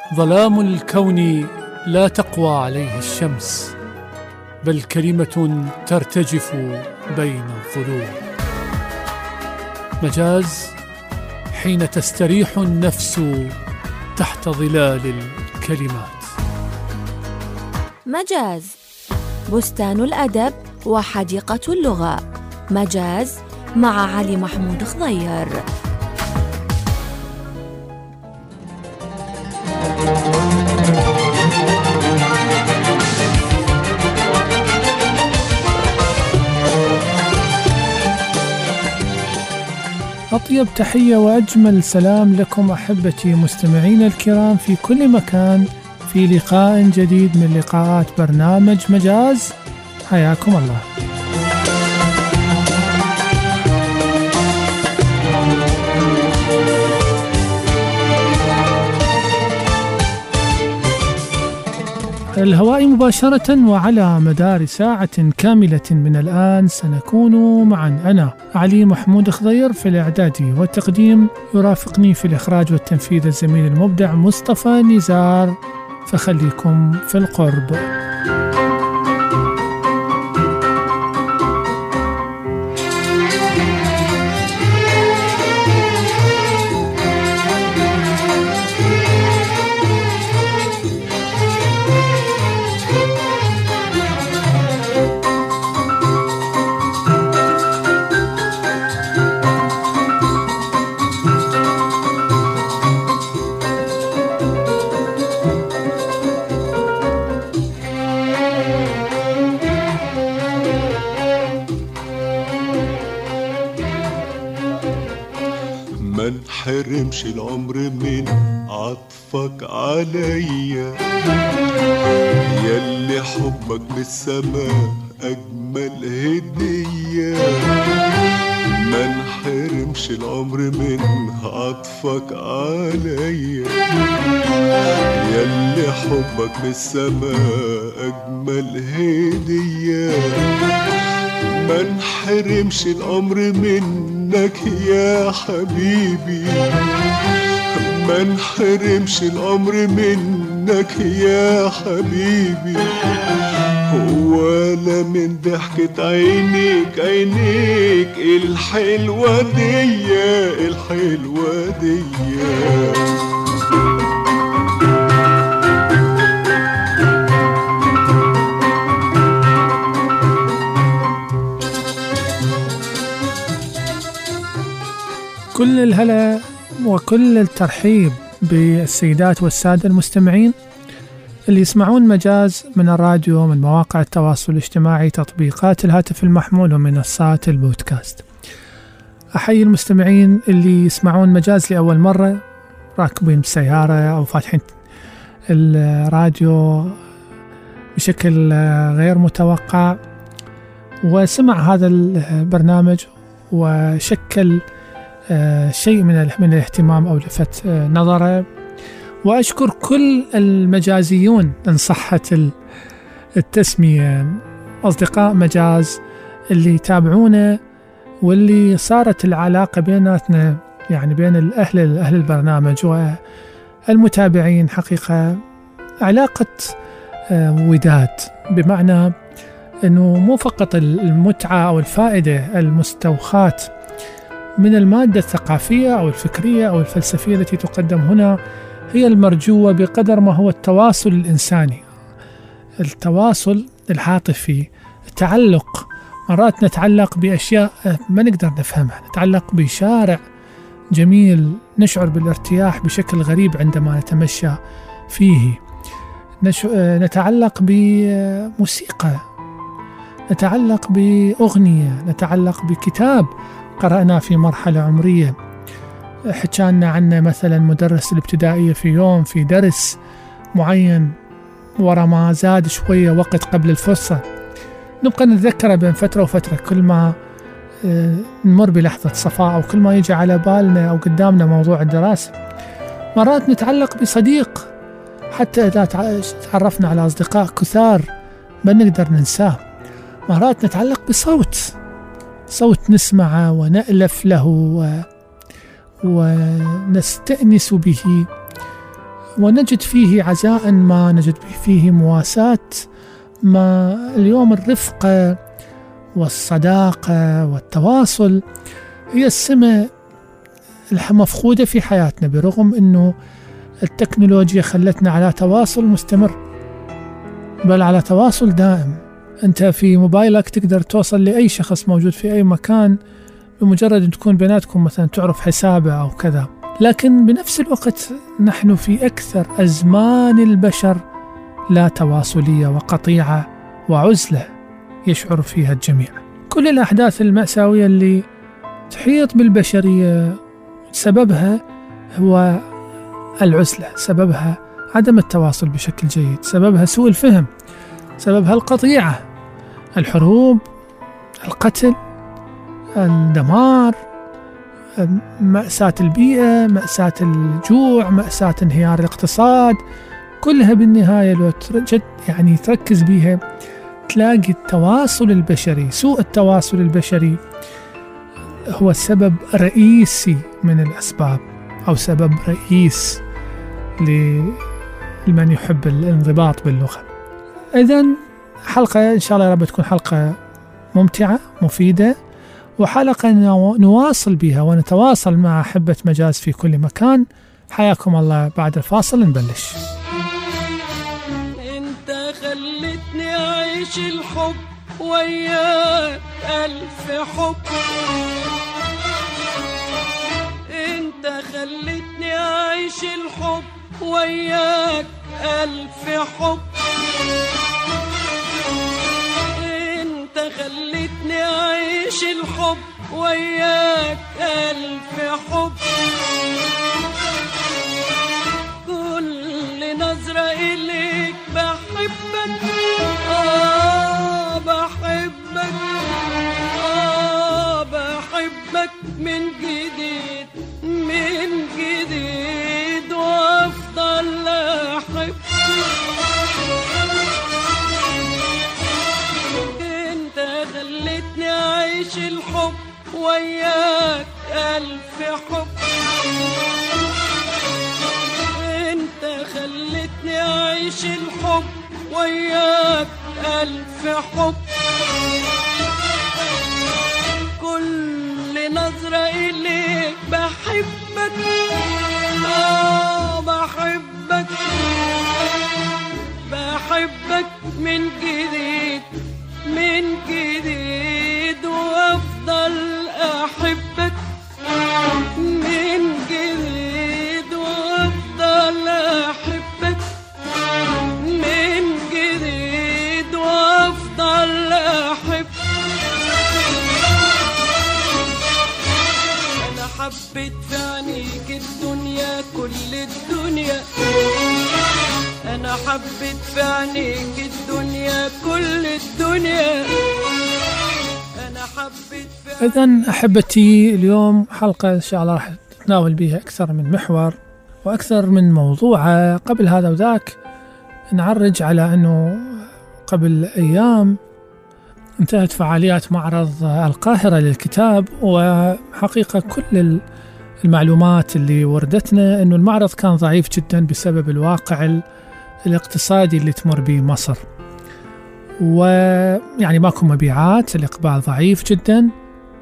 ظلام الكون لا تقوى عليه الشمس، بل كلمة ترتجف بين الظلوم. مجاز حين تستريح النفس تحت ظلال الكلمات. مجاز بستان الأدب وحديقة اللغة. مجاز مع علي محمود خضير. أطيب تحية وأجمل سلام لكم أحبتي مستمعين الكرام في كل مكان، في لقاء جديد من لقاءات برنامج مجاز. حياكم الله. الهواء مباشرة وعلى مدار ساعة كاملة من الآن سنكون معا أنا علي محمود خضير في الإعداد والتقديم، يرافقني في الإخراج والتنفيذ الزميل المبدع مصطفى نزار، فخليكم في القرب. منحرمش العمر من عطفك عليا، ياللي حبك من السماء أجمل هدية. منحرمش العمر من عطفك عليا، ياللي حبك من السماء أجمل هدية. منحرمش الأمر منك يا حبيبي، منحرمش الأمر منك يا حبيبي، ولا من ضحكة عينيك عينيك الحلوة دي الحلوة دي. كل الهلا وكل الترحيب بالسيدات والسادة المستمعين اللي يسمعون مجاز من الراديو، من مواقع التواصل الاجتماعي، تطبيقات الهاتف المحمول ومنصات البودكاست. أحيي المستمعين اللي يسمعون مجاز لأول مرة، راكبين بسيارة أو فاتحين الراديو بشكل غير متوقع وسمع هذا البرنامج وشكل شيء من الاهتمام أو لفت نظره. وأشكر كل المجازيون إن صحت التسمية، أصدقاء مجاز اللي يتابعونا واللي صارت العلاقة بيناتنا، يعني بين أهل البرنامج والمتابعين، حقيقة علاقة وداد، بمعنى أنه مو فقط المتعة أو الفائدة المستوخاة من المادة الثقافية أو الفكرية أو الفلسفية التي تقدم هنا هي المرجوة، بقدر ما هو التواصل الإنساني، التواصل العاطفي، التعلق. مرات نتعلق بأشياء ما نقدر نفهمها، نتعلق بشارع جميل نشعر بالارتياح بشكل غريب عندما نتمشى فيه، نتعلق بموسيقى، نتعلق بأغنية، نتعلق بكتاب قرأنا في مرحلة عمرية، حكانا عنه مثلا مدرس الابتدائية في يوم في درس معين، ورا ما زاد شوية وقت قبل الفرصة نبقى نتذكره بين فترة وفترة، كل ما نمر بلحظة صفاء أو كل ما يجي على بالنا أو قدامنا موضوع الدراسة. مرات نتعلق بصديق، حتى إذا تعرفنا على أصدقاء كثار ما نقدر ننساه. مرات نتعلق بصوت نسمعه ونألف له ونستأنس به. ونجد فيه عزاء ما، نجد فيه مواساة ما. اليوم الرفقة والصداقة والتواصل هي السمة المفقودة في حياتنا، برغم أنه التكنولوجيا خلتنا على تواصل مستمر، بل على تواصل دائم. أنت في موبايلك تقدر توصل لأي شخص موجود في أي مكان بمجرد أن تكون بيناتكم مثلا تعرف حسابه أو كذا. لكن بنفس الوقت نحن في أكثر أزمان البشر لا تواصلية وقطيعة وعزلة يشعر فيها الجميع. كل الأحداث المأساوية اللي تحيط بالبشرية سببها هو العزلة، سببها عدم التواصل بشكل جيد، سببها سوء الفهم، سببها القطيعة، الحروب، القتل، الدمار، مأساة البيئة، مأساة الجوع، مأساة انهيار الاقتصاد. كلها بالنهاية لو يعني تركز بيها تلاقي التواصل البشري، سوء التواصل البشري هو سبب رئيسي من الأسباب، أو سبب رئيس لمن يحب الانضباط باللغة. إذن حلقة إن شاء الله يا رب تكون حلقة ممتعة مفيدة، وحلقة نواصل بها ونتواصل مع أحبة مجاز في كل مكان. حياكم الله. بعد الفاصل نبلش. انت خلتني أعيش الحب وياك ألف حب، انت خلتني أعيش الحب وياك ألف حب، انت خلتني أعيش الحب وياك ألف حب. كل نظرة إليك بحبك، بحبك، بحبك من جديد، من جديد، وأفضل أحب. انت خلتني أعيش الحب وياك ألف حب، انت خلتني أعيش الحب وياك ألف حب. كل نظرة إليك بحبك، بحبك، بحبك من جديد، من جديد، وأفضل أحبك من جديد، وأفضل أحبك من جديد، وأفضل أحبك. أنا حبيت في عينيك الدنيا، كل الدنيا، أنا حبيت في عينيك الدنيا، كل الدنيا، أنا حبيت في. إذن أحبتي، اليوم حلقة إن شاء الله راح نتناول بها أكثر من محور وأكثر من موضوع. قبل هذا وذاك نعرج على أنه قبل أيام انتهت فعاليات معرض القاهرة للكتاب، وحقيقة كل المعلومات اللي وردتنا أنه المعرض كان ضعيف جدا بسبب الواقع الاقتصادي اللي تمر به مصر، ويعني ماكو مبيعات، الإقبال ضعيف جدا،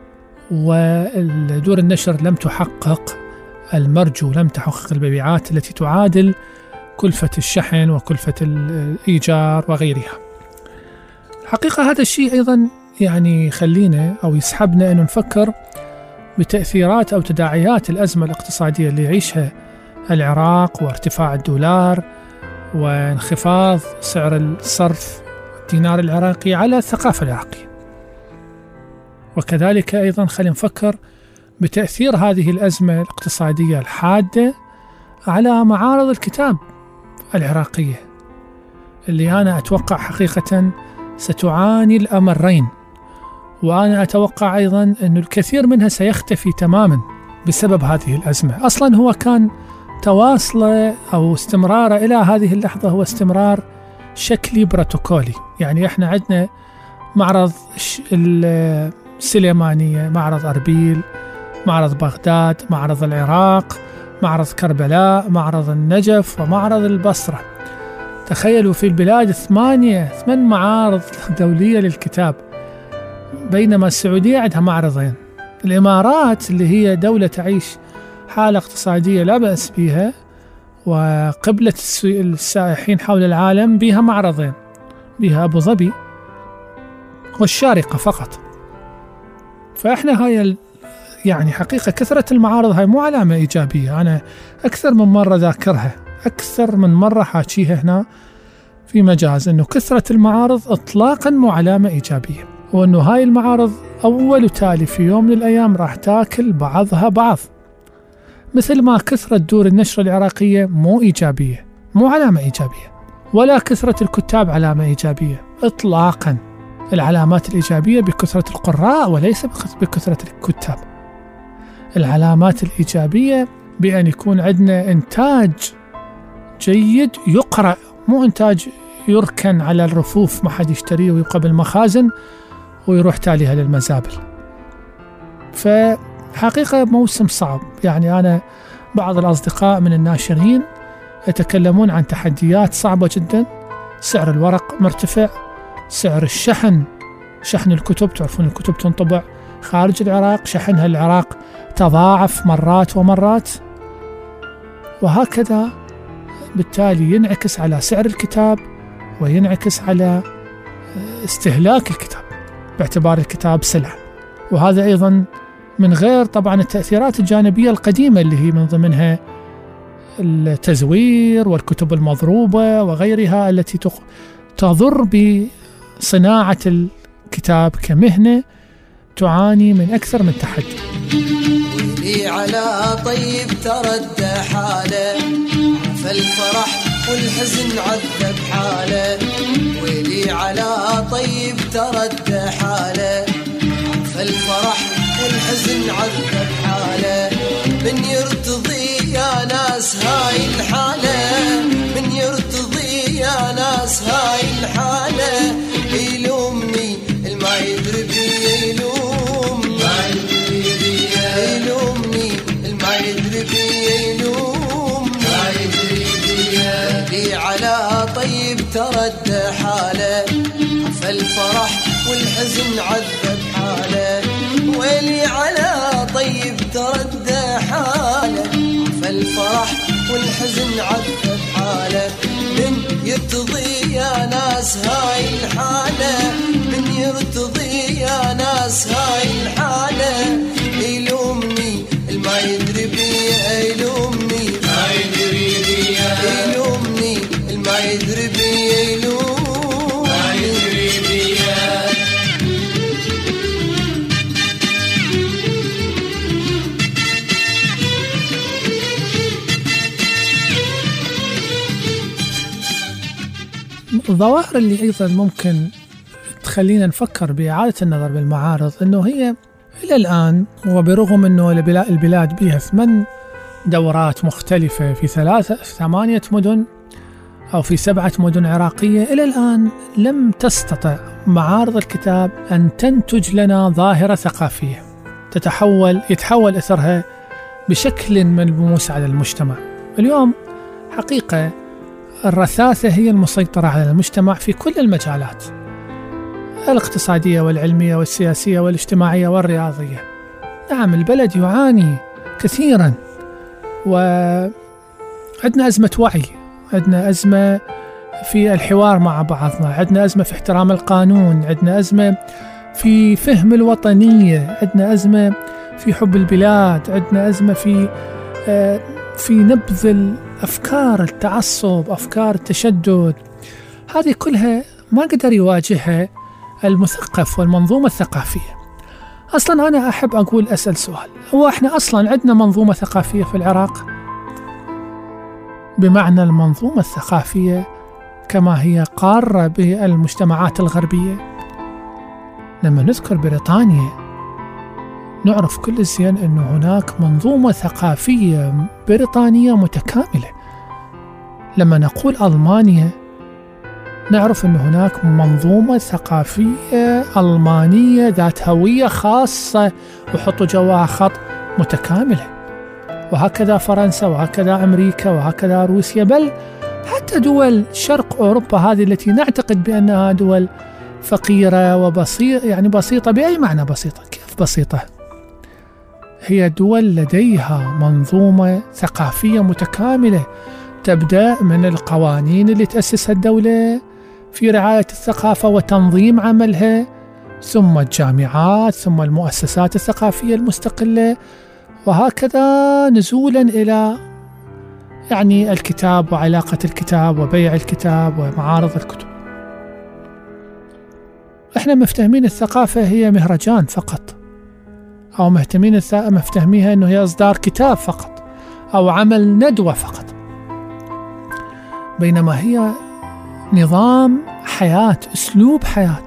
ودور النشر لم تحقق المرجو، لم تحقق المبيعات التي تعادل كلفة الشحن وكلفة الإيجار وغيرها. الحقيقة هذا الشيء أيضا يعني خلينا أو يسحبنا أن نفكر بتأثيرات أو تداعيات الأزمة الاقتصادية اللي يعيشها العراق، وارتفاع الدولار وانخفاض سعر الصرف الدينار العراقي على الثقافة العراقية. وكذلك أيضا خلينا نفكر بتأثير هذه الأزمة الاقتصادية الحادة على معارض الكتاب العراقية، اللي أنا أتوقع حقيقة ستعاني الأمرين، وأنا أتوقع أيضا أن الكثير منها سيختفي تماما بسبب هذه الأزمة. أصلا هو كان تواصله أو استمراره إلى هذه اللحظة هو استمرار شكلي بروتوكولي. يعني إحنا عندنا معرض السليمانية، معرض أربيل، معرض بغداد، معرض العراق، معرض كربلاء، معرض النجف، ومعرض البصرة. تخيلوا في البلاد 8 معارض دولية للكتاب، بينما السعودية عندها معرضين. الإمارات اللي هي دولة تعيش حالة اقتصادية لا بأس بها وقبلة السائحين حول العالم، بها معرضين، بها أبو ظبي والشارقة فقط. فإحنا هاي يعني حقيقة كثرة المعارض هاي مو علامة إيجابية. أنا أكثر من مرة ذاكرها، أكثر من مرة حاكيها هنا في مجاز، أنه كثرة المعارض إطلاقا مو علامة إيجابية، وأنه هاي المعارض أول وتالي في يوم من الأيام راح تاكل بعضها بعض، مثل ما كثرة دور النشر العراقية مو إيجابية، مو علامة إيجابية، ولا كثرة الكتاب علامة إيجابية إطلاقا. العلامات الإيجابية بكثرة القراء وليس بكثرة الكتاب. العلامات الإيجابية بأن يكون عندنا إنتاج جيد يقرأ، مو إنتاج يركن على الرفوف ما حد يشتريه ويبقى بالمخازن ويروح تاليها للمزابل. فحقيقة موسم صعب. يعني أنا بعض الأصدقاء من الناشرين يتكلمون عن تحديات صعبة جدا. سعر الورق مرتفع، سعر الشحن، شحن الكتب، تعرفون الكتب تنطبع خارج العراق، شحنها العراق تضاعف مرات ومرات، وهكذا بالتالي ينعكس على سعر الكتاب وينعكس على استهلاك الكتاب باعتبار الكتاب سلعة. وهذا أيضا من غير طبعا التأثيرات الجانبية القديمة اللي هي من ضمنها التزوير والكتب المضروبة وغيرها التي تضر بصناعة الكتاب كمهنة تعاني من أكثر من تحدي. ويلي على طيب ترد حاله، فالفرح والحزن عذب حاله. ويلي على طيب ترد حاله، فالفرح والحزن عذب حاله. من يرتضي يا ناس هاي الحالة، من يرتضي يا ناس هاي الحالة. يلومني الما يدري بي، يلومني يلومني الما يدري بي، يلومني لي على طيب ترد حاله، فالفرح والحزن عذب حاله. ويلي على طيب ترد حاله، فالفرح والحزن عذب حاله. من يرتضي يا ناس هاي الحالة، من يرتضي يا ناس هاي الحالة. يلومني الما يدري بي، يلومني ما يدري بي، يلومني الما يدري بي، يلومني ما يدري بي. الظواهر اللي أيضا ممكن تخلينا نفكر بإعادة النظر بالمعارض أنه هي إلى الآن، وبرغم أنه البلاد بها 8 دورات مختلفة في 8 مدن أو في 7 مدن عراقية، إلى الآن لم تستطع معارض الكتاب أن تنتج لنا ظاهرة ثقافية يتحول أثرها بشكل ملموس على المجتمع. اليوم حقيقة الرثاثة هي المسيطرة على المجتمع في كل المجالات، الاقتصادية والعلمية والسياسية والاجتماعية والرياضية. نعم البلد يعاني كثيرا، وعندنا أزمة وعي، عندنا أزمة في الحوار مع بعضنا، عندنا أزمة في احترام القانون، عندنا أزمة في فهم الوطنية، عندنا أزمة في حب البلاد، عندنا أزمة في نبذ أفكار التعصب، أفكار التشدد. هذه كلها ما قدر يواجهها المثقف والمنظومة الثقافية. أصلا أنا أحب أسأل سؤال، هو إحنا أصلا عندنا منظومة ثقافية في العراق؟ بمعنى المنظومة الثقافية كما هي قارة بالمجتمعات الغربية. لما نذكر بريطانيا نعرف كل زين أن هناك منظومة ثقافية بريطانية متكاملة. لما نقول ألمانيا نعرف أن هناك منظومة ثقافية ألمانية ذات هوية خاصة وحطوا جواها خط متكاملة. وهكذا فرنسا وهكذا أمريكا وهكذا روسيا، بل حتى دول شرق أوروبا هذه التي نعتقد بأنها دول فقيرة وبسيطة، يعني بسيطة بأي معنى بسيطة؟ كيف بسيطة؟ هي دول لديها منظومة ثقافية متكاملة، تبدأ من القوانين اللي تأسسها الدولة في رعاية الثقافة وتنظيم عملها، ثم الجامعات، ثم المؤسسات الثقافية المستقلة، وهكذا نزولا إلى يعني الكتاب وعلاقة الكتاب وبيع الكتاب ومعارض الكتب. احنا مفتهمين الثقافة هي مهرجان فقط، أو مفتهميها أنه هي إصدار كتاب فقط أو عمل ندوة فقط، بينما هي نظام حياة، أسلوب حياة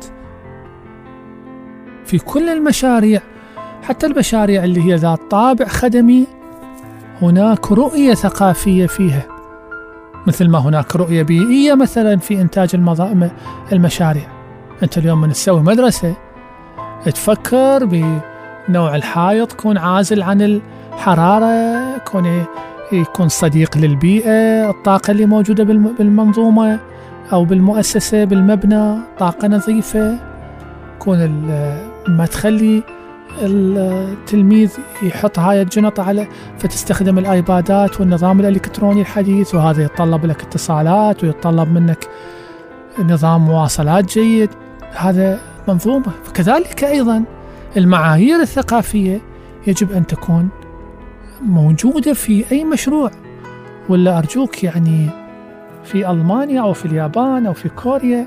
في كل المشاريع، حتى المشاريع اللي هي ذات طابع خدمي هناك رؤية ثقافية فيها، مثل ما هناك رؤية بيئية مثلا في إنتاج المشاريع. أنت اليوم من تسوي مدرسة تفكر بنوع الحائط يكون عازل عن الحرارة، يكون صديق للبيئة، الطاقة اللي موجودة بالمنظومة أو بالمؤسسة بالمبنى طاقة نظيفة، يكون ما تخلي التلميذ يحط هاي الجنط على فتستخدم الآيبادات والنظام الإلكتروني الحديث، وهذا يتطلب لك اتصالات ويتطلب منك نظام مواصلات جيد. هذا منظومة. فكذلك أيضا المعايير الثقافية يجب أن تكون موجودة في أي مشروع، ولا أرجوك يعني في ألمانيا أو في اليابان أو في كوريا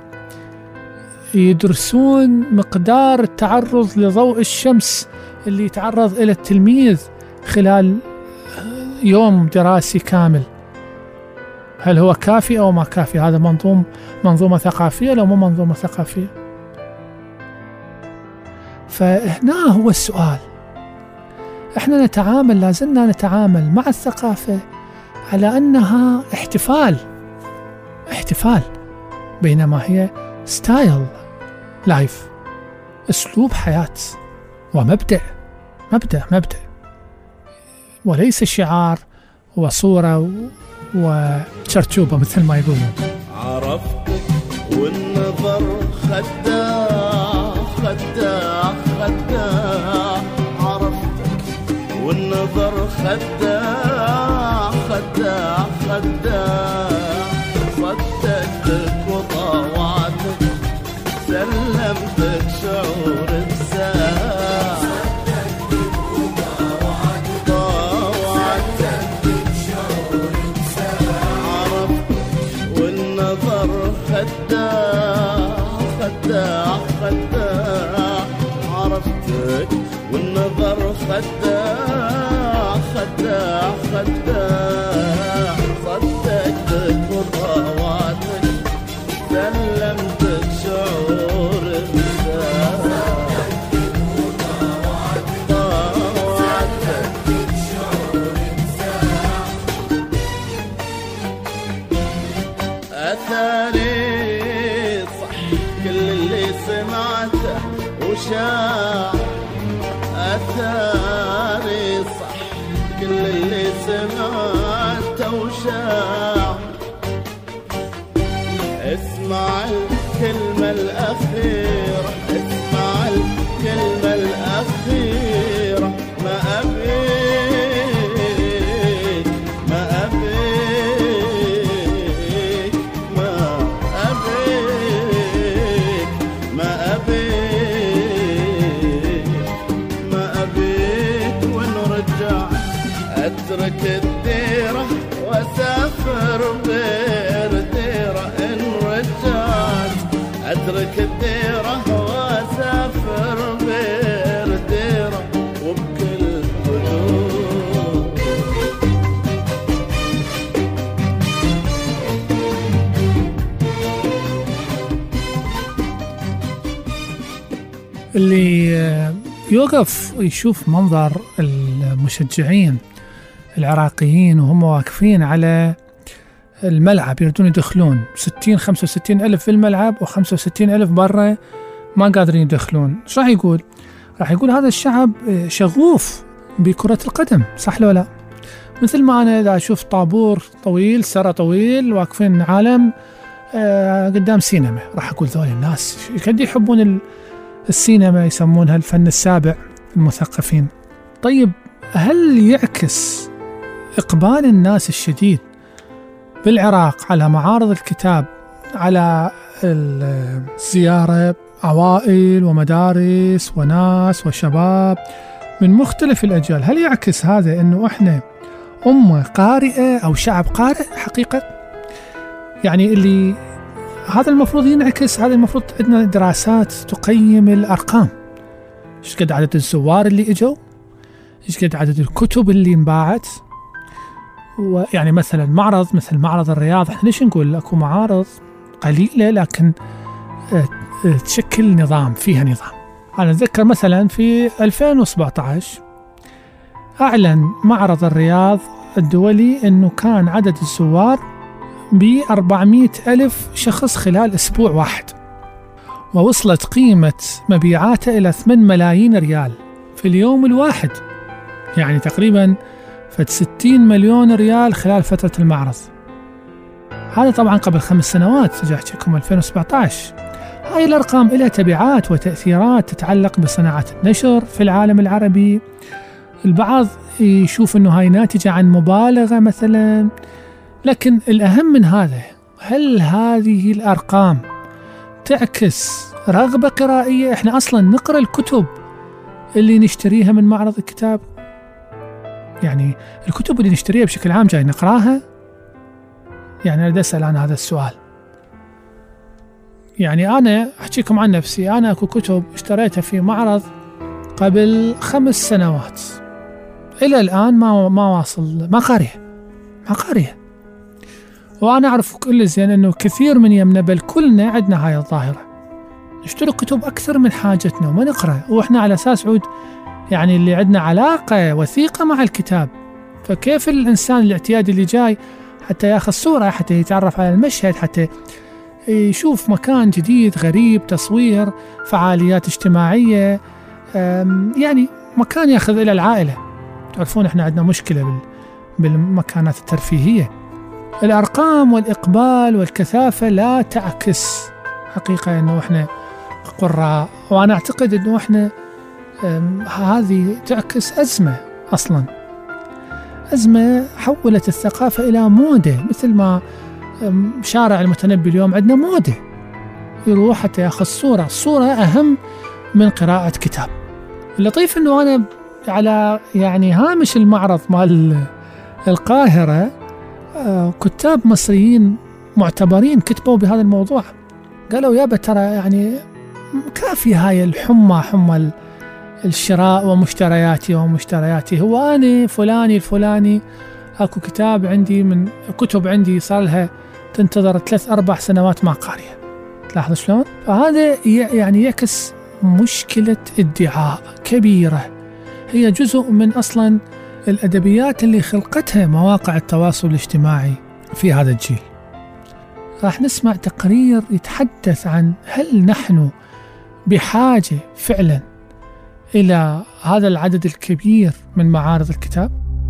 يدرسون مقدار التعرض لضوء الشمس اللي يتعرض إلى التلميذ خلال يوم دراسي كامل، هل هو كافي أو ما كافي؟ هذا منظومة ثقافية لو مو منظومة ثقافية؟ فهنا هو السؤال. احنا لازلنا نتعامل مع الثقافة على أنها احتفال، بينما هي ستايل لايف، أسلوب حياة ومبدأ وليس شعار وصورة وشرشوبة مثل ما يقولون. عرفتك والنظر خداع خداع خداع، عرفتك والنظر خداع خداع خداع، صدقتك وطاوعتك سلمتك شعور بساعة، طاوعتك شعور بساعة، عرفتك والنظر خداع خداع خداع، عرفتك والنظر خداع خداع خداع، صدقتك وطاوعتك سلمتك شعور بساعة، طاوعتك شعور بساعة، أثاري صح كل اللي سمعته وشاع، أثاري صح كل اللي سمعته وشاع، اسمع الكلمة الأخيرة، اسمع الكلمة الأخيرة، ما أبيك ما أبيك ما أبيك ما أبيك ما أبيك ونرجع، أترك الديرة وأسافر غير ديرة، إن رجعت أترك الديرة وأسافر غير ديرة وبكل هدوء. اللي يوقف يشوف منظر المشجعين العراقيين وهم واقفين على الملعب يريدون يدخلون 65 ألف في الملعب و65 ألف برا ما قادرين يدخلون، ايش راح يقول؟ راح يقول هذا الشعب شغوف بكرة القدم، صح لو لا؟ مثل ما أنا إذا أشوف طابور طويل، سرى طويل، واقفين عالم قدام سينما، راح أقول ذول الناس قد يحبون السينما، يسمونها الفن السابع المثقفين. طيب هل يعكس إقبال الناس الشديد بالعراق على معارض الكتاب، على الزيارة، عوائل ومدارس وناس وشباب من مختلف الأجيال، هل يعكس هذا أنه إحنا أمة قارئة أو شعب قارئ حقيقة؟ يعني اللي هذا المفروض ينعكس، هذا المفروض عندنا دراسات تقيم الأرقام، إيش قد عدد الزوار اللي إجوا، إيش قد عدد الكتب اللي انباعت. ويعني مثلا معرض مثل معرض الرياض، احنا ليش نقول اكو معارض قليلة لكن تشكل نظام، فيها نظام. أنا أتذكر مثلا في 2017 أعلن معرض الرياض الدولي أنه كان عدد الزوار ب400,000 شخص خلال أسبوع واحد، ووصلت قيمة مبيعاته إلى 8 ملايين ريال في اليوم الواحد، يعني تقريبا 60 مليون ريال خلال فترة المعرض. هذا طبعا قبل 5 سنوات، أجي أحكيكم 2017. هاي الأرقام لها تبعات وتأثيرات تتعلق بصناعة النشر في العالم العربي. البعض يشوف أنه هاي ناتجة عن مبالغة مثلا، لكن الأهم من هذا، هل هذه الأرقام تعكس رغبة قرائية؟ إحنا أصلا نقرأ الكتب اللي نشتريها من معرض الكتاب، يعني الكتب اللي نشتريها بشكل عام جاي نقراها؟ يعني أنا أسأل عن هذا السؤال. يعني أنا أحكيكم عن نفسي، أنا أكو كتب اشتريتها في معرض قبل 5 سنوات إلى الآن ما واصل، ما قاريها. وأنا أعرف كل زين أنه كثير من يمنا، بل كلنا عندنا هاي الظاهرة، نشتري كتب أكثر من حاجتنا وما نقرأ، وإحنا على أساس عود يعني اللي عندنا علاقة وثيقة مع الكتاب. فكيف الإنسان الاعتيادي اللي جاي حتى ياخذ صورة، حتى يتعرف على المشهد، حتى يشوف مكان جديد غريب، تصوير، فعاليات اجتماعية، يعني مكان ياخذ إلى العائلة. تعرفون إحنا عندنا مشكلة بالمكانات الترفيهية. الأرقام والإقبال والكثافة لا تعكس حقيقة إنه إحنا قراء، وأنا أعتقد إنه إحنا هذه تعكس أزمة، أصلا أزمة حولت الثقافة إلى موضة، مثل ما شارع المتنبي اليوم عندنا موضة، يروح حتى ياخذ صورة أهم من قراءة كتاب. اللطيف إنه أنا على يعني هامش المعرض مال القاهرة كتاب مصريين معتبرين كتبوا بهذا الموضوع، قالوا يابا ترى يعني كافي هاي حمى الشراء ومشترياتي، هو أنا فلاني الفلاني أكو كتاب عندي من كتب عندي صار لها تنتظر 3-4 سنوات ما قاريها. تلاحظ شلون؟ فهذا يعني يعكس مشكلة ادعاء كبيرة، هي جزء من أصلا الأدبيات اللي خلقتها مواقع التواصل الاجتماعي في هذا الجيل. راح نسمع تقرير يتحدث عن هل نحن بحاجة فعلا إلى هذا العدد الكبير من معارض الكتاب؟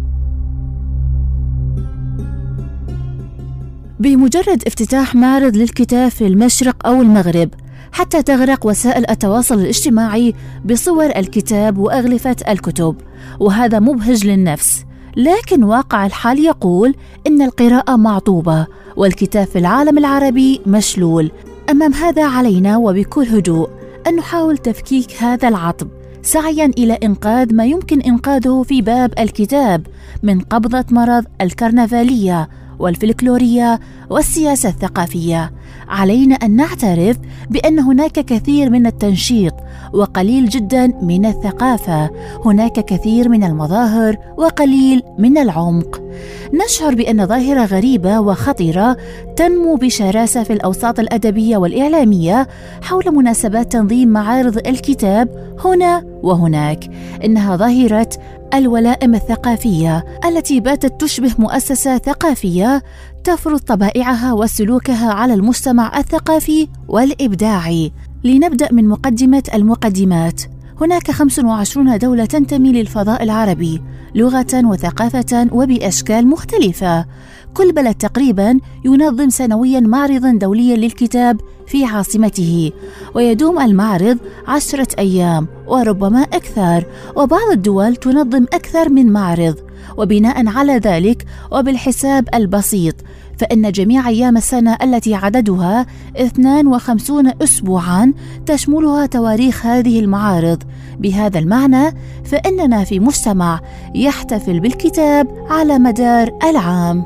بمجرد افتتاح معرض للكتاب في المشرق أو المغرب حتى تغرق وسائل التواصل الاجتماعي بصور الكتاب وأغلفة الكتب، وهذا مبهج للنفس. لكن واقع الحال يقول إن القراءة معطوبة والكتاب في العالم العربي مشلول. أمام هذا علينا وبكل هدوء أن نحاول تفكيك هذا العطب، سعيا إلى إنقاذ ما يمكن إنقاذه في باب الكتاب من قبضة مرض الكرنفالية والفلكلورية والسياسة الثقافية. علينا أن نعترف بأن هناك كثير من التنشيط وقليل جدا من الثقافة، هناك كثير من المظاهر وقليل من العمق. نشعر بأن ظاهرة غريبة وخطيرة تنمو بشراسة في الأوساط الأدبية والإعلامية حول مناسبات تنظيم معارض الكتاب هنا وهناك، إنها ظاهرة الولائم الثقافية التي باتت تشبه مؤسسة ثقافية تفرض طبائعها وسلوكها على المجتمع الثقافي والإبداعي. لنبدأ من مقدمة المقدمات. هناك 25 دولة تنتمي للفضاء العربي، لغة وثقافة وبأشكال مختلفة. كل بلد تقريبا ينظم سنويا معرضا دوليا للكتاب في عاصمته، ويدوم المعرض 10 أيام وربما أكثر، وبعض الدول تنظم أكثر من معرض. وبناء على ذلك وبالحساب البسيط فإن جميع أيام السنة التي عددها 52 أسبوعا تشملها تواريخ هذه المعارض. بهذا المعنى فإننا في مجتمع يحتفل بالكتاب على مدار العام.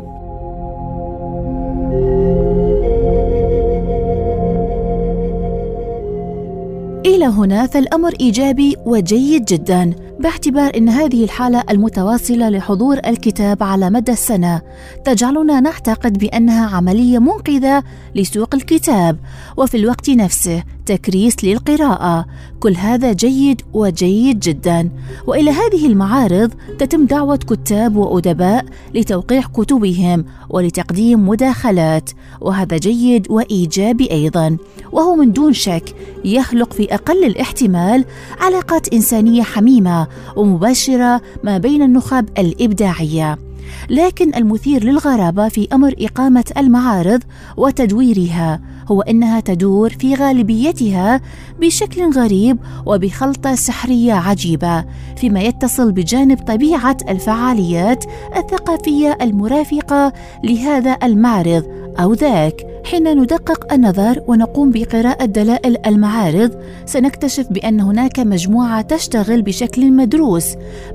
إلى هنا فالأمر إيجابي وجيد جدا، باعتبار أن هذه الحالة المتواصلة لحضور الكتاب على مدى السنة تجعلنا نعتقد بأنها عملية منقذة لسوق الكتاب، وفي الوقت نفسه تكريس للقراءة. كل هذا جيد وجيد جدا. وإلى هذه المعارض تتم دعوة كتاب وأدباء لتوقيع كتبهم ولتقديم مداخلات، وهذا جيد وإيجابي أيضا، وهو من دون شك يخلق في أقل الاحتمال علاقات إنسانية حميمة ومباشرة ما بين النخب الإبداعية. لكن المثير للغرابة في أمر إقامة المعارض وتدويرها هو أنها تدور في غالبيتها بشكل غريب وبخلطة سحرية عجيبة، فيما يتصل بجانب طبيعة الفعاليات الثقافية المرافقة لهذا المعرض أو ذاك. حين ندقق النظر ونقوم بقراءة دلائل المعارض سنكتشف بأن هناك مجموعة تشتغل بشكل مدروس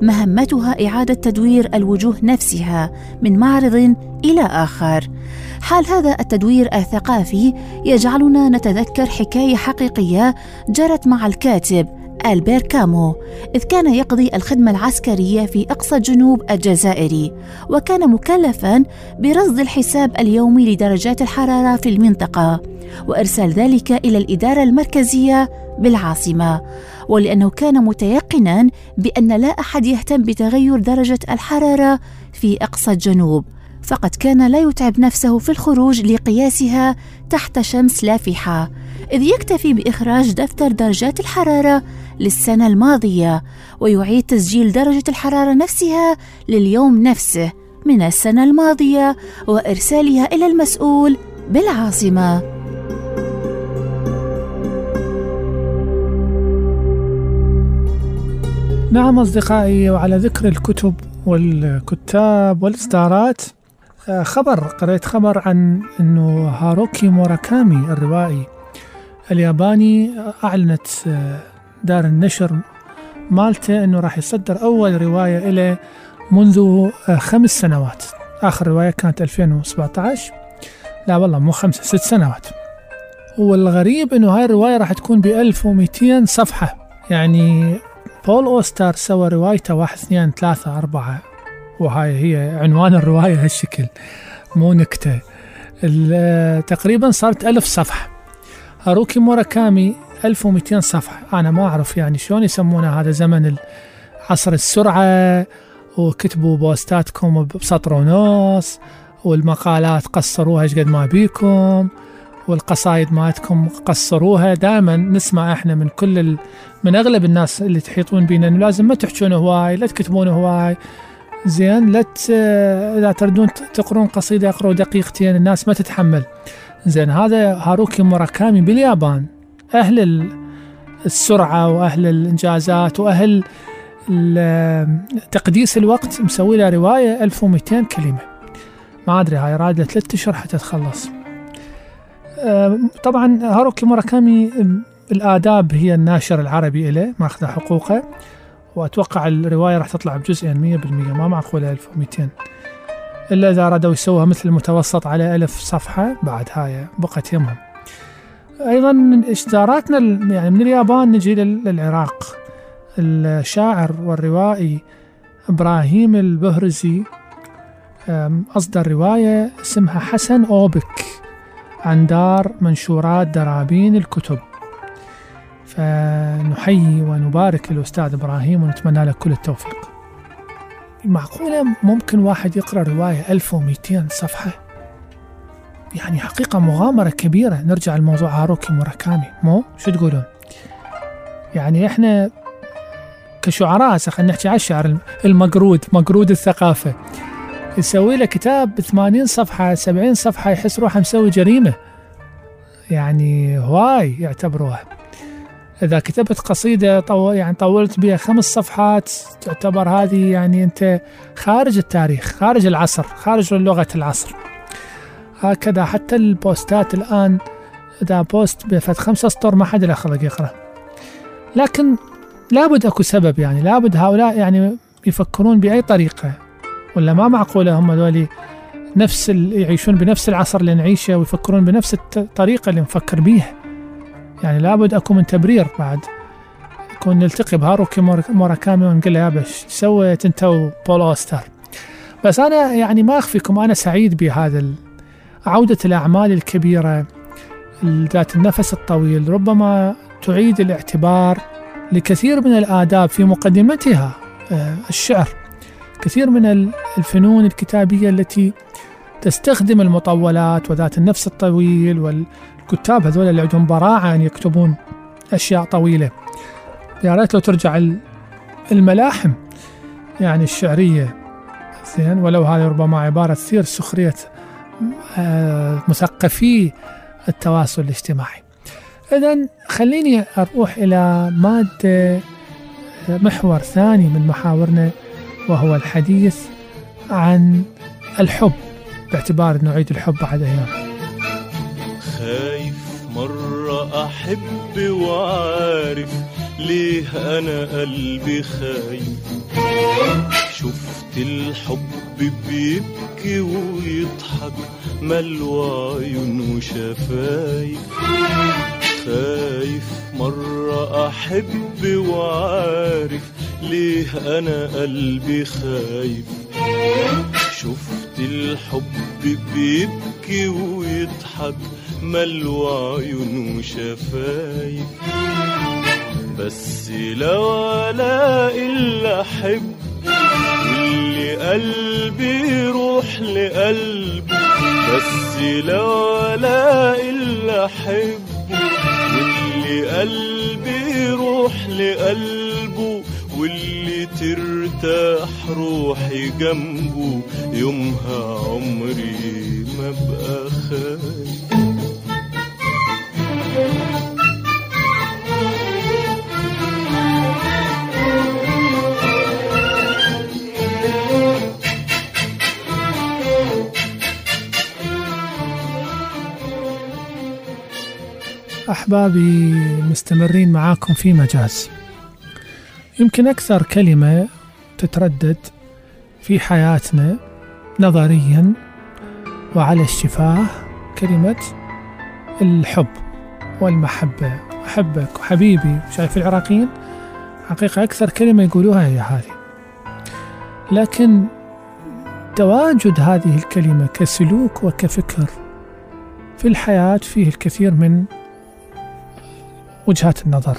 مهمتها إعادة تدوير الوجوه نفسها من معرض إلى آخر. حال هذا التدوير الثقافي يجعلنا نتذكر حكاية حقيقية جرت مع الكاتب ألبير كامو، إذ كان يقضي الخدمة العسكرية في أقصى جنوب الجزائر، وكان مكلفاً برصد الحساب اليومي لدرجات الحرارة في المنطقة وإرسال ذلك إلى الإدارة المركزية بالعاصمة. ولأنه كان متيقناً بأن لا أحد يهتم بتغير درجة الحرارة في أقصى الجنوب، فقد كان لا يتعب نفسه في الخروج لقياسها تحت شمس لافحة، إذ يكتفي بإخراج دفتر درجات الحرارة للسنة الماضية ويعيد تسجيل درجة الحرارة نفسها لليوم نفسه من السنة الماضية وإرسالها إلى المسؤول بالعاصمة. نعم أصدقائي، وعلى ذكر الكتب والكتاب والإصدارات، قرأت خبر عن أنه هاروكي موراكامي الروائي الياباني أعلنت دار النشر مالته أنه راح يصدر أول رواية إليه منذ 5 سنوات. آخر رواية كانت 2017. لا والله مو 5، 6 سنوات. والغريب أنه هاي الرواية راح تكون ب1200 صفحة. يعني بول أوستر سوى روايته 1 2 3 4، وهاي هي عنوان الرواية هالشكل، مو نكتة. تقريبا صارت 1000 صفحة. هاروكي موراكامي 1200 صفحة. أنا ما أعرف يعني شلون يسمونه، هذا زمن عصر السرعة، وكتبوا بوستاتكم بسطر ونص، والمقالات قصروها ايش قد ما بيكم، والقصايد مالتكم قصروها. دائما نسمع احنا من اغلب الناس اللي تحيطون بينا انه لازم ما تحجون هواي، لا تكتبون هواي، زين، لا اذا تردون تقرون قصيدة اقروا دقيقتين، الناس ما تتحمل. زين، هذا هاروكي موراكامي باليابان، أهل السرعة وأهل الإنجازات وأهل تقديس الوقت، مسوي له رواية 1200 كلمة. ما أدري هاي رادة 3 أشهر حتى تخلص. طبعا هاروكي موراكامي الآداب هي الناشر العربي إليه، ماخذ حقوقه، وأتوقع الرواية راح تطلع بجزئين 100%، ما معقولة 1200 إلا إذا أرادوا يسووها مثل المتوسط على 1000 صفحة. بعد هاي بقت يمهم. أيضا من إصداراتنا يعني من اليابان نجي للعراق. الشاعر والروائي إبراهيم البهرزي أصدر رواية اسمها حسن أوبك عن دار منشورات درابين الكتب. فنحيي ونبارك الأستاذ إبراهيم ونتمنى له كل التوفيق. معقولة ممكن واحد يقرأ رواية 1200 صفحة؟ يعني حقيقة مغامرة كبيرة. نرجع لموضوع هاروكي موراكامي، مو شو تقولون؟ يعني احنا كشعراء، خلينا نحكي على الشعر مقرود الثقافة، يسوي له كتاب 80 صفحة 70 صفحة يحس روحه مسوي جريمة، يعني هواي يعتبروها. إذا كتبت قصيدة طولت بها 5 صفحات تعتبر هذه يعني أنت خارج التاريخ، خارج العصر، خارج لغة العصر. هكذا حتى البوستات الآن، إذا بوست بفت 5 سطور ما حد له خلق يقرأ. لكن لابد أكو سبب، يعني لابد هؤلاء يعني يفكرون بأي طريقة، ولا ما معقولة هم ذولي يعيشون بنفس العصر اللي نعيشه ويفكرون بنفس الطريقة اللي نفكر بيها. يعني لابد أكو من تبرير بعد. كون نلتقي بهاروكي موراكامي ونقول له يا باش سويت أنت وبول أوستر. بس أنا يعني ما أخفيكم أنا سعيد بهذا عودة الأعمال الكبيرة ذات النفس الطويل، ربما تعيد الاعتبار لكثير من الآداب في مقدمتها الشعر. كثير من الفنون الكتابية التي تستخدم المطولات وذات النفس الطويل، والكتاب هذول اللي عندهم براعة أن يكتبون أشياء طويلة. يا ريت لو ترجع الملاحم يعني الشعرية زين، ولو هذه ربما عبارة تثير سخرية مثقفي التواصل الاجتماعي. إذن خليني أروح إلى محور ثاني من محاورنا، وهو الحديث عن الحب، باعتبار أنه عيد الحب بعد أيام. خايف مرة أحب وعارف ليه أنا قلبي خايف، شفت الحب بيبكي ويضحك ملوى عيون وشفايف. خايف مرة أحب وعارف ليه أنا قلبي خايف، شفت الحب بيبكي ويضحك ملوى عيون وشفايف. بس لو ألاقي اللي أحب واللي قلبي يروح لقلبه، بس لو ألاقي اللي أحب واللي قلبي يروح لقلبه، واللي ترتاح روحي جنبه، يومها عمري ما بقى خايف. أحبابي، مستمرين معاكم في مجاز. يمكن أكثر كلمة تتردد في حياتنا نظريا وعلى الشفاه كلمة الحب والمحبة. أحبك وحبيبي. شايف العراقيين حقيقة أكثر كلمة يقولوها هي هذه. لكن تواجد هذه الكلمة كسلوك وكفكر في الحياة فيه الكثير من وجهات النظر.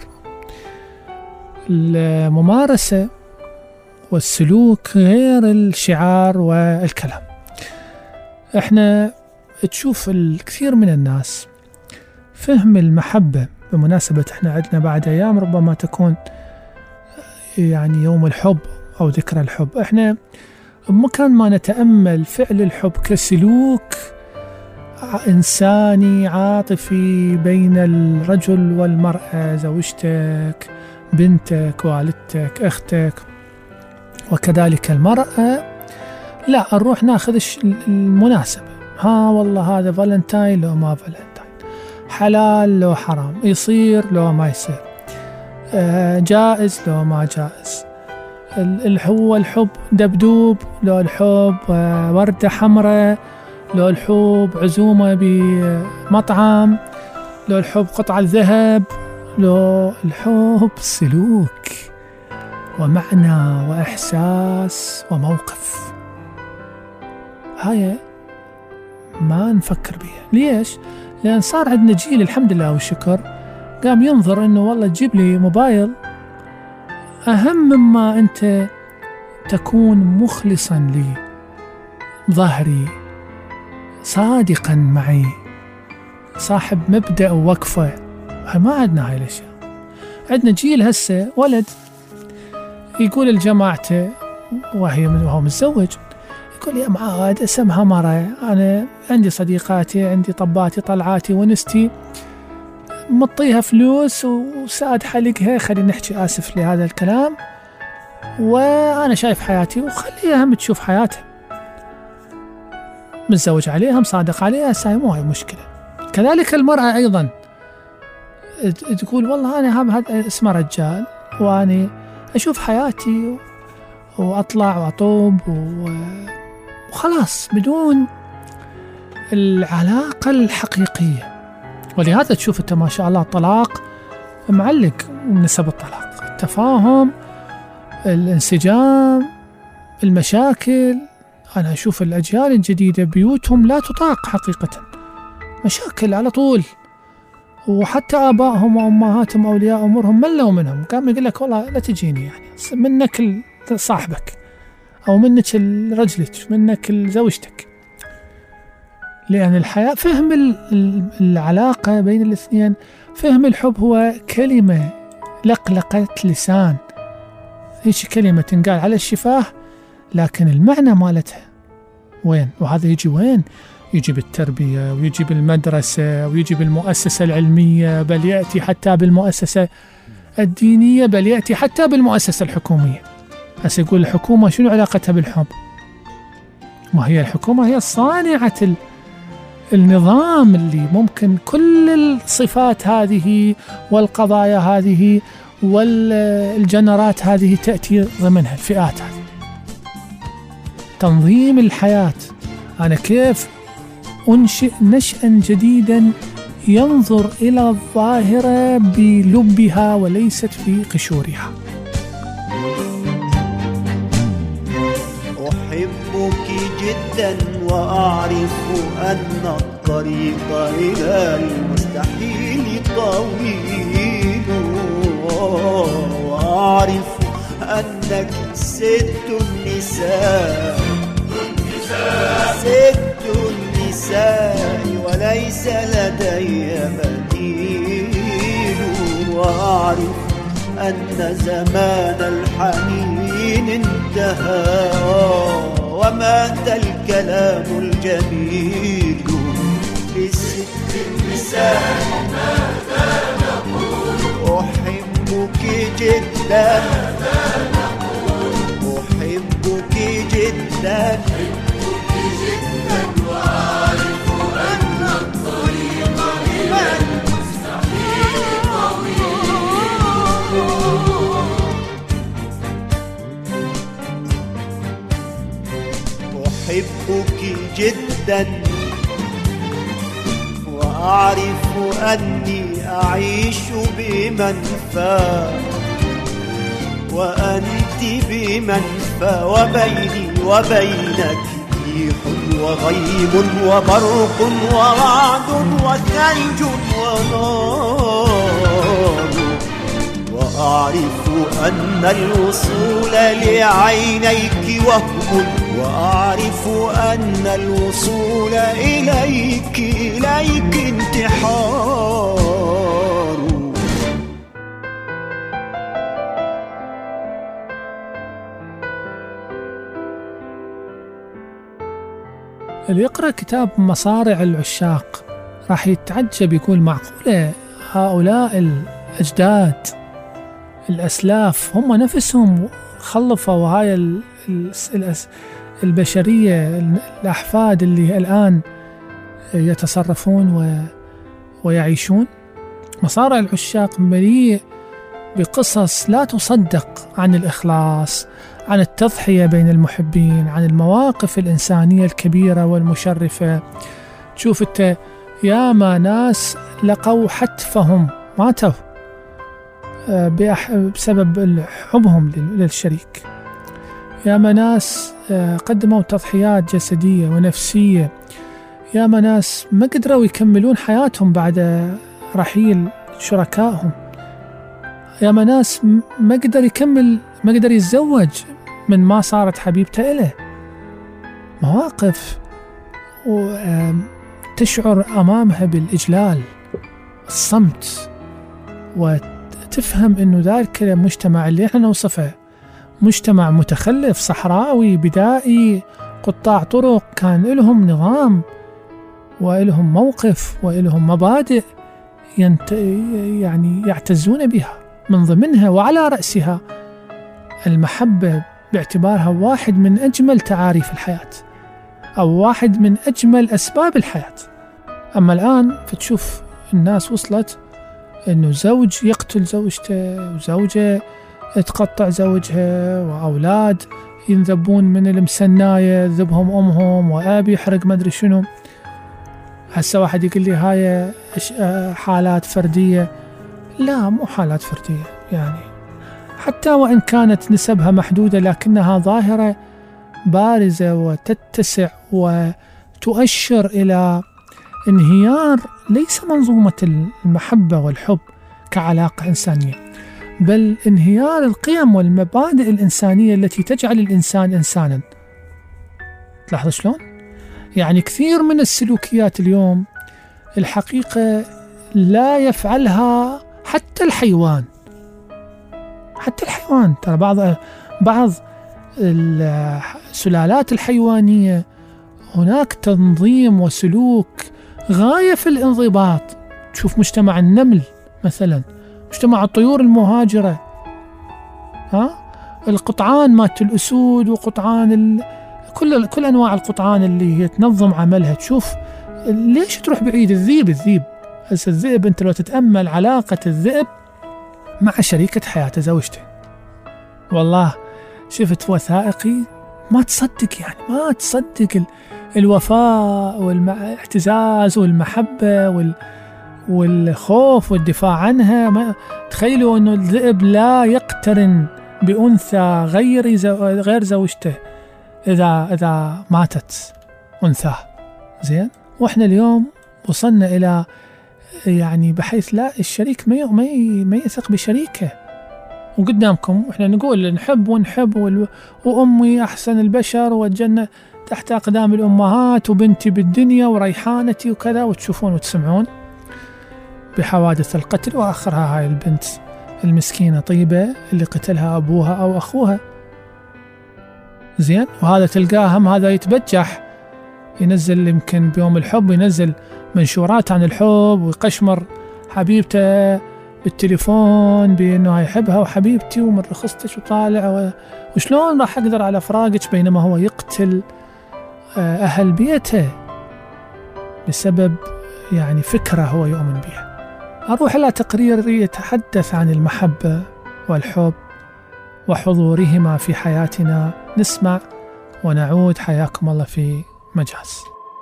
الممارسة والسلوك غير الشعار والكلام. احنا تشوف الكثير من الناس فهم المحبة، بمناسبة احنا عندنا بعد أيام ربما تكون يعني يوم الحب أو ذكرى الحب. احنا بمكان ما نتأمل فعل الحب كسلوك إنساني عاطفي بين الرجل والمرأة، زوجتك، بنتك، والدتك، أختك، وكذلك المرأة، لا نروح ناخذ المناسبة. والله هذا فالنتاين لو ما فالنتاين، حلال لو حرام، يصير لو ما يصير، جائز لو ما جائز، هو الحب دبدوب لو الحب وردة حمراء، لو الحب عزومة بمطعم، لو الحب قطعة ذهب، لو الحب سلوك ومعنى وإحساس وموقف. هاي ما نفكر بيها. ليش؟ لأن صار عندنا جيل الحمد لله والشكر قام ينظر إنه والله تجيب لي موبايل أهم مما أنت تكون مخلصا لي، ظهري، صادقا معي، صاحب مبدأ ووقفة. ما عندنا هاي الأشياء. عندنا جيل هسه ولد يقول لجماعته وهو متزوج، يقول يا معاد اسمها مرة، أنا عندي صديقاتي، عندي طباتي طلعاتي ونستي، مطيها فلوس وساعد حلقها، خلينا نحكي آسف لهذا الكلام، وأنا شايف حياتي وخليها هم تشوف حياتها، متزوج عليها مصادق عليها، ساي مو هاي مشكلة. كذلك المرأة أيضا تقول والله أنا هذا اسمه رجال، وأنا أشوف حياتي وأطلع وأطوب وخلاص بدون العلاقة الحقيقية. ولهذا تشوف أنت ما شاء الله الطلاق معلق نسب الطلاق، التفاهم، الانسجام، المشاكل. أنا أشوف الأجيال الجديدة بيوتهم لا تطاق حقيقة، مشاكل على طول، وحتى آبائهم وأمهاتهم أولياء أمورهم ملوا منهم، قام يقول لك والله لا تجيني، يعني منك صاحبك أو منك رجلك، منك زوجتك. لأن الحياة فهم العلاقة بين الاثنين، فهم الحب هو كلمة لقلقة لسان، هيش كلمة تنقال على الشفاه، لكن المعنى مالتها وين؟ وهذا يجي وين؟ يجي بالتربية، ويجي بالمدرسة، ويجي بالمؤسسة العلمية، بل يأتي حتى بالمؤسسة الدينية، بل يأتي حتى بالمؤسسة الحكومية. هسه يقول الحكومة شنو علاقتها بالحب؟ ما هي الحكومة هي صانعة النظام اللي ممكن كل الصفات هذه والقضايا هذه والجنرات هذه تأتي ضمنها، الفئات هذه. تنظيم الحياة، أنا كيف أنشئ نشأ جديدا ينظر إلى الظاهرة بلبها وليست في قشورها. أحبك جدا وأعرف أن الطريق إلى المستحيل طويل، وأعرف أنك ست النساء وليس لدي بديل، وأعرف أن زمان الحنين انتهى ومات الكلام الجميل. للست النساء ماذا نقول؟ أحبك جدا، أحبك جدا، وأعرف أن الطريق إلى المستحيل طويل. أحبك جدا وأعرف أني أعيش بمنفى، وأنت بمنفى، وبيني وبينك ريح وغيم وبرق ورعد وثلج ونار. وأعرف أن الوصول لعينيك وهم، وأعرف أن الوصول إليك انتحار. اللي يقرأ كتاب مصارع العشاق راح يتعجب، يقول معقولة هؤلاء الأجداد الأسلاف هم نفسهم خلفوا هاي البشرية، الأحفاد اللي الآن يتصرفون ويعيشون. مصارع العشاق مليء بقصص لا تصدق عن الإخلاص، عن التضحية بين المحبين، عن المواقف الإنسانية الكبيرة والمشرفة. تشوف أنت ياما ناس لقوا حتفهم، ماتوا بسبب حبهم للشريك. ياما ناس قدموا تضحيات جسدية ونفسية. ياما ناس ما قدروا يكملون حياتهم بعد رحيل شركائهم. ياما ناس ما قدر يكمل، ما قدر يتزوج من ما صارت حبيبته إله. مواقف وتشعر أمامها بالإجلال، الصمت، وتفهم أنه ذلك المجتمع اللي احنا نوصفه مجتمع متخلف صحراوي بدائي، قطاع طرق، كان لهم نظام وإلهم موقف وإلهم مبادئ يعني يعتزون بها، من ضمنها وعلى رأسها المحبة، باعتبارها واحد من أجمل تعاريف الحياة أو واحد من أجمل أسباب الحياة. أما الآن فتشوف الناس وصلت أنه زوج يقتل زوجته، وزوجة تقطع زوجها، وأولاد ينذبون من المسناية ذبهم أمهم، وأبي يحرق مدري شنو. هسه واحد يقول لي هاي حالات فردية. لا، مو حالات فردية، يعني حتى وإن كانت نسبها محدودة لكنها ظاهرة بارزة وتتسع وتؤشر إلى انهيار ليس منظومة المحبة والحب كعلاقة إنسانية، بل انهيار القيم والمبادئ الإنسانية التي تجعل الإنسان إنسانا. تلاحظ شلون؟ يعني كثير من السلوكيات اليوم الحقيقة لا يفعلها حتى الحيوان. ترى بعض السلالات الحيوانية هناك تنظيم وسلوك غاية في الانضباط. تشوف مجتمع النمل مثلا، مجتمع الطيور المهاجرة، القطعان مات الأسود، وقطعان كل أنواع القطعان اللي هي تنظم عملها. تشوف ليش تروح بعيد؟ الذئب هسه الذئب، أنت لو تتأمل علاقة الذئب مع شريكة حياته زوجته، والله شفت وثائقي ما تصدق، يعني ما تصدق الوفاء والاعتزاز والمحبة والخوف والدفاع عنها. ما تخيلوا أنه الذئب لا يقترن بأنثى غير زوجته إذا ماتت أنثى. زين، وإحنا اليوم وصلنا إلى يعني بحيث لا، الشريك ما يثق بشريكه. وقدامكم إحنا نقول نحب ونحب، وأمي أحسن البشر، والجنة تحت أقدام الأمهات، وبنتي بالدنيا، وريحانتي وكذا، وتشوفون وتسمعون بحوادث القتل، وآخرها هاي البنت المسكينة طيبة اللي قتلها أبوها أو أخوها. زين، وهذا تلقاهم هذا يتبجح، ينزل يمكن بيوم الحب ينزل منشورات عن الحب، ويقشمر حبيبته بالتليفون بأنه يحبها وحبيبتي ومن رخصتك وطالع وشلون راح أقدر على فراقك، بينما هو يقتل أهل بيته بسبب يعني فكرة هو يؤمن بها. أروح إلى تقرير يتحدث عن المحبة والحب وحضورهما في حياتنا، نسمع ونعود. حياكم الله في مجاز.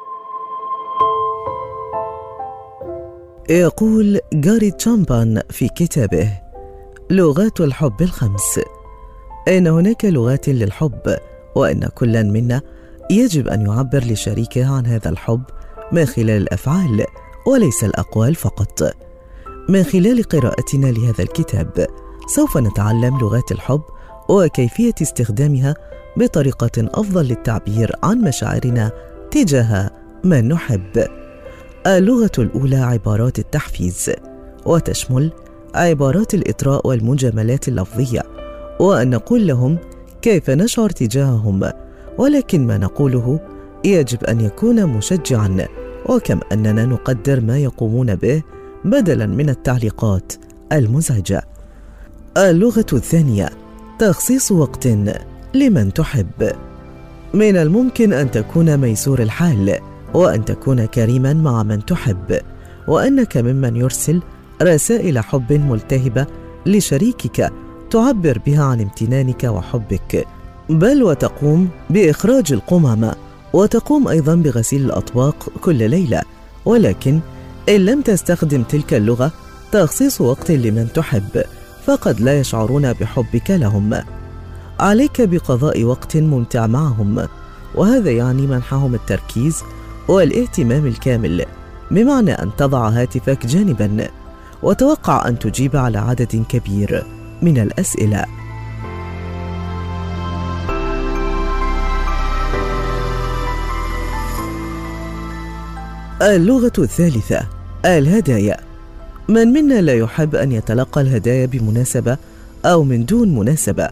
يقول جاري تشامبان في كتابه لغات الحب الخمس إن هناك لغات للحب، وأن كل منا يجب أن يعبر لشريكه عن هذا الحب من خلال الأفعال وليس الأقوال فقط. من خلال قراءتنا لهذا الكتاب سوف نتعلم لغات الحب وكيفية استخدامها بطريقة أفضل للتعبير عن مشاعرنا تجاه من نحب. اللغة الأولى عبارات التحفيز، وتشمل عبارات الإطراء والمجاملات اللفظية، وأن نقول لهم كيف نشعر تجاههم، ولكن ما نقوله يجب أن يكون مشجعاً، وكم أننا نقدر ما يقومون به بدلاً من التعليقات المزعجة. اللغة الثانية تخصيص وقت لمن تحب. من الممكن أن تكون ميسور الحال، وأن تكون كريماً مع من تحب، وأنك ممن يرسل رسائل حب ملتهبة لشريكك تعبر بها عن امتنانك وحبك، بل وتقوم بإخراج القمامة، وتقوم أيضاً بغسيل الأطباق كل ليلة. ولكن إن لم تستخدم تلك اللغة تخصيص وقت لمن تحب، فقد لا يشعرون بحبك لهم. عليك بقضاء وقت ممتع معهم، وهذا يعني منحهم التركيز والاهتمام الكامل، بمعنى أن تضع هاتفك جانباً وتوقع أن تجيب على عدد كبير من الأسئلة. اللغة الثالثة الهدايا. من منا لا يحب أن يتلقى الهدايا بمناسبة أو من دون مناسبة،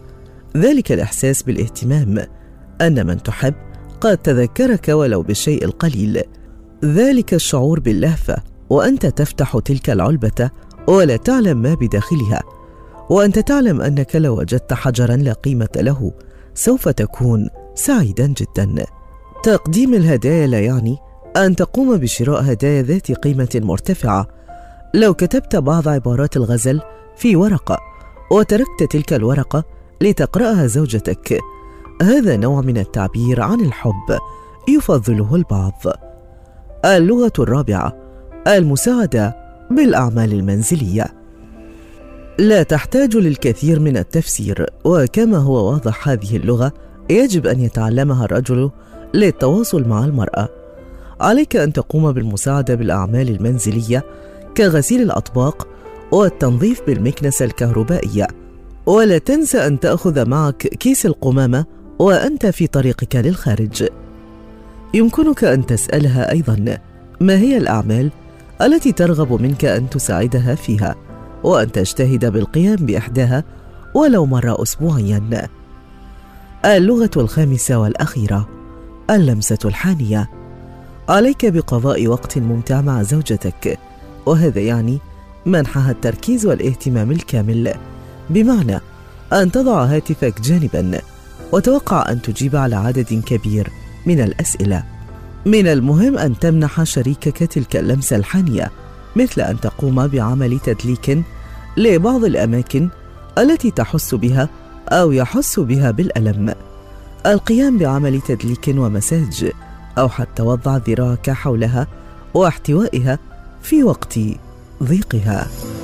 ذلك الإحساس بالاهتمام، أن من تحب قد تذكرك ولو بالشيء القليل، ذلك الشعور باللهفة وأنت تفتح تلك العلبة ولا تعلم ما بداخلها، وأنت تعلم أنك لو وجدت حجرا لا قيمة له سوف تكون سعيدا جدا. تقديم الهدايا لا يعني أن تقوم بشراء هدايا ذات قيمة مرتفعة. لو كتبت بعض عبارات الغزل في ورقة وتركت تلك الورقة لتقرأها زوجتك، هذا نوع من التعبير عن الحب يفضله البعض. اللغة الرابعة: المساعدة بالأعمال المنزلية. لا تحتاج للكثير من التفسير، وكما هو واضح هذه اللغة يجب أن يتعلمها الرجل للتواصل مع المرأة. عليك أن تقوم بالمساعدة بالأعمال المنزلية كغسيل الأطباق والتنظيف بالمكنسة الكهربائية، ولا تنسى أن تأخذ معك كيس القمامة وأنت في طريقك للخارج. يمكنك أن تسألها أيضا ما هي الأعمال التي ترغب منك أن تساعدها فيها، وأن تجتهد بالقيام بإحداها ولو مرة أسبوعيا. اللغة الخامسة والأخيرة: اللمسة الحانية. عليك بقضاء وقت ممتع مع زوجتك، وهذا يعني منحها التركيز والاهتمام الكامل، بمعنى أن تضع هاتفك جانبا وتوقع أن تجيب على عدد كبير من الأسئلة. من المهم أن تمنح شريكك تلك اللمسة الحانية، مثل أن تقوم بعمل تدليك لبعض الأماكن التي تحس بها أو يحس بها بالألم، القيام بعمل تدليك ومساج، أو حتى وضع ذراعك حولها واحتوائها في وقت ضيقها.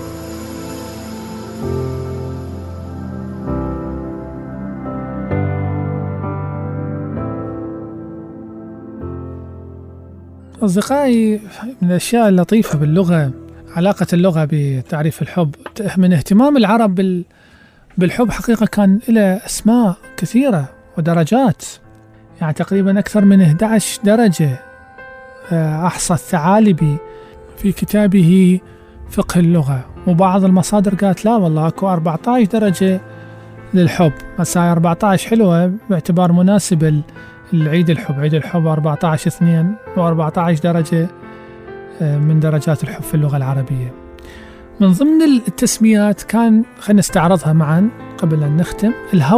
أصدقائي، من الأشياء اللطيفة باللغة علاقة اللغة بتعريف الحب. من اهتمام العرب بالحب حقيقة كان له أسماء كثيرة ودرجات، يعني تقريبا أكثر من 11 درجة. أحصى الثعالبي في كتابه فقه اللغة، وبعض المصادر قالت لا والله أكو 14 درجة للحب. مساء 14 حلوة باعتبار مناسبة العيد الحب، عيد الحب 14/2 و14 درجة من درجات الحب في اللغة العربية. من ضمن التسميات خلينا نستعرضها معا قبل أن نختم.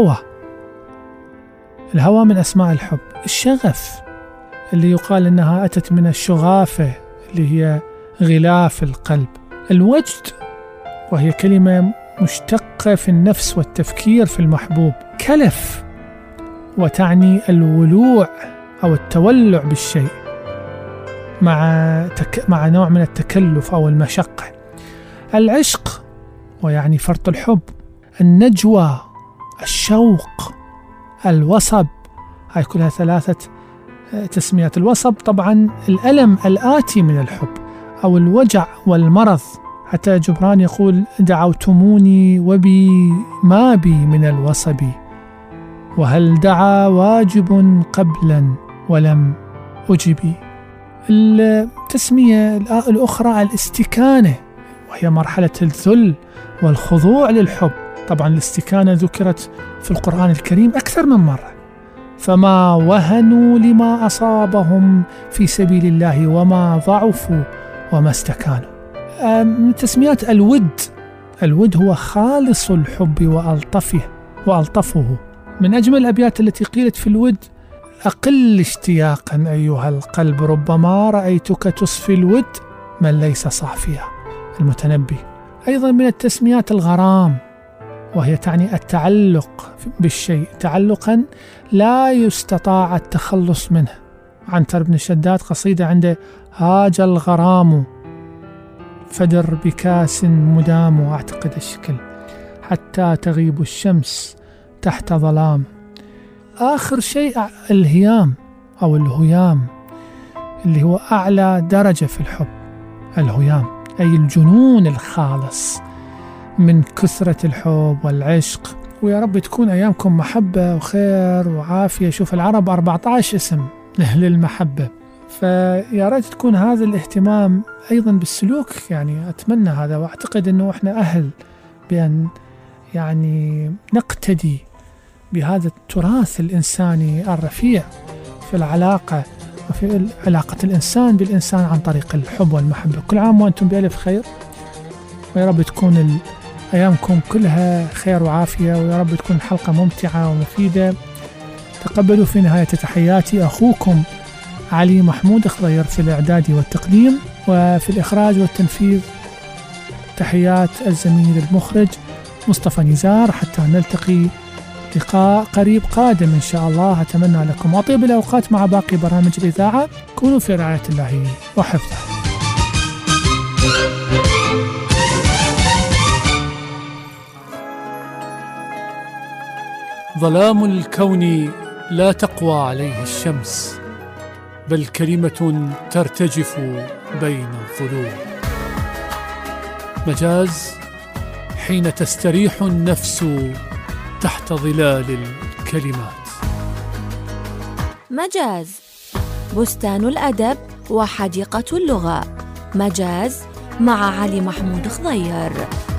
الهوى من أسماء الحب. الشغف اللي يقال أنها أتت من الشغافة اللي هي غلاف القلب. الوجد وهي كلمة مشتقة في النفس والتفكير في المحبوب. كلف وتعني الولوع أو التولع بالشيء مع نوع من التكلف أو المشقة. العشق ويعني فرط الحب. النجوى، الشوق، الوصب، هاي كلها 3 تسميات. الوصب طبعا الألم الآتي من الحب أو الوجع والمرض، حتى جبران يقول دعوتموني وبي ما بي من الوصب، وهل دعا واجب قبلا ولم أجبي. التسمية الأخرى الاستكانة، وهي مرحلة الذل والخضوع للحب. طبعا الاستكانة ذكرت في القرآن الكريم أكثر من مرة، فما وهنوا لما أصابهم في سبيل الله وما ضعفوا وما استكانوا. من تسميات الود هو خالص الحب وألطفه. من أجمل الأبيات التي قيلت في الود: أقل اشتياقا أيها القلب، ربما رأيتك تصفي الود من ليس صافيا. المتنبي. أيضا من التسميات الغرام، وهي تعني التعلق بالشيء تعلقا لا يستطاع التخلص منه. عنتر بن شداد قصيدة عنده: هاج الغرام فدر بكاس مدام، أعتقد الشكل، حتى تغيب الشمس تحت ظلام. آخر شيء الهيام أو الهيام، اللي هو أعلى درجة في الحب. الهيام أي الجنون الخالص من كثرة الحب والعشق. ويا رب تكون أيامكم محبة وخير وعافية. شوف العرب 14 اسم للمحبة، فيا ريت تكون هذا الاهتمام أيضا بالسلوك. يعني أتمنى هذا، وأعتقد أنه إحنا أهل بأن يعني نقتدي بهذا التراث الإنساني الرفيع في العلاقة وفي علاقة الإنسان بالإنسان عن طريق الحب والمحبة. كل عام وأنتم بألف خير، ويا رب تكون أيامكم كلها خير وعافية، ويا رب تكون الحلقة ممتعة ومفيدة. تقبلوا في نهاية تحياتي أخوكم علي محمود خضير في الإعداد والتقديم، وفي الإخراج والتنفيذ تحيات الزميل المخرج مصطفى نزار. حتى نلتقي لقاء قريب قادم إن شاء الله، أتمنى لكم وطيب الأوقات مع باقي برامج الإذاعة. كونوا في رعاية الله وحفظه. ظلام الكون لا تقوى عليه الشمس، بل كلمة ترتجف بين الظلوم. مجاز حين تستريح النفس تحت ظلال الكلمات. مجاز بستان الأدب وحديقة اللغة. مجاز مع علي محمود خضير.